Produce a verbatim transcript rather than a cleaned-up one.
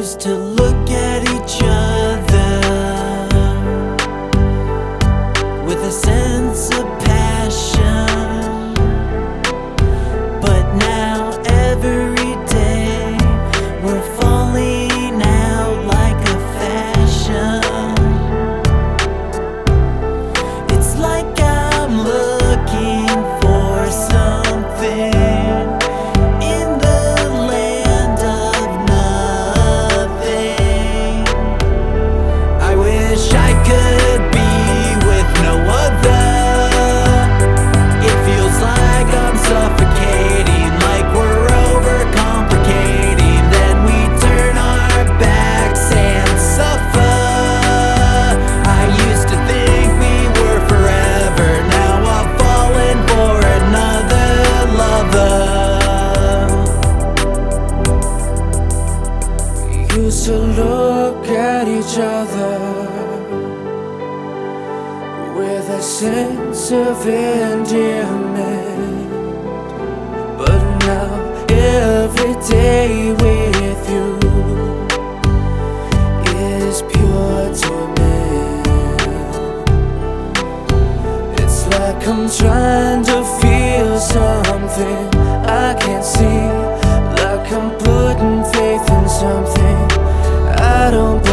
used to look at each other with a sense of passion, but now every day we're falling out like a fashion. It's like I'm looking for something in the land of nothing. I wish I could be with no other. It feels like I'm suffocating, like we're overcomplicating. Then we turn our backs and suffer. I used to think we were forever. Now I've fallen for another lover. We used to look at each other with a sense of endearment, but now every day with you is pure torment. It's like I'm trying to feel something I can't see, like I'm putting faith in something I don't